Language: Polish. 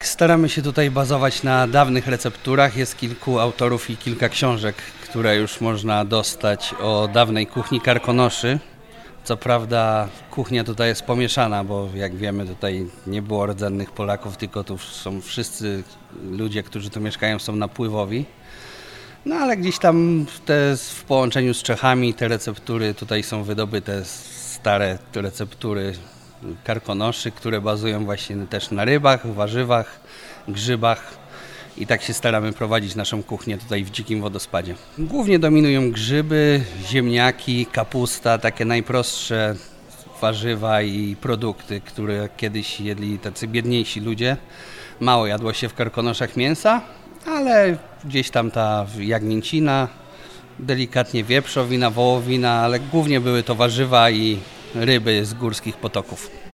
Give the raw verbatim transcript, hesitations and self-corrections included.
staramy się tutaj bazować na dawnych recepturach. Jest kilku autorów i kilka książek, które już można dostać o dawnej kuchni Karkonoszy. Co prawda kuchnia tutaj jest pomieszana, bo jak wiemy tutaj nie było rdzennych Polaków, tylko tu są wszyscy ludzie, którzy tu mieszkają, są napływowi. No ale gdzieś tam te w połączeniu z Czechami te receptury tutaj są wydobyte, stare receptury Karkonoszy, które bazują właśnie też na rybach, warzywach, grzybach i tak się staramy prowadzić naszą kuchnię tutaj w Dzikim Wodospadzie. Głównie dominują grzyby, ziemniaki, kapusta, takie najprostsze warzywa i produkty, które kiedyś jedli tacy biedniejsi ludzie. Mało jadło się w Karkonoszach mięsa, ale gdzieś tam ta jagnięcina, delikatnie wieprzowina, wołowina, ale głównie były to warzywa i ryby z górskich potoków.